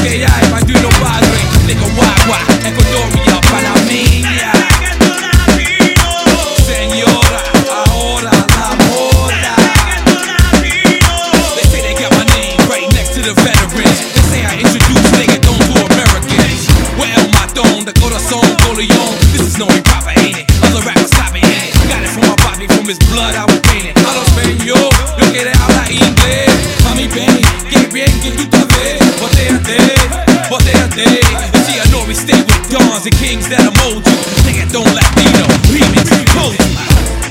que hay, más de uno padre. Nicaragua, Ecuadoria, Panamá. Señora, ahora la moda. They say they got my name right next to the veterans. They say I introduce reggaeton to Americans. Well, my throne, the corazón, Coleon. This is no hip-hop, ain't it? Other rappers copy, ain't it? Got it from my body, from his blood, I was painted. A los español, yo quiero hablar inglés. Mami, ven, que bien que tú te ves. Botéate, botéate. You see, I know we stay with dons and kings that'll mold you. Reggaeton Latino, remix, hold you.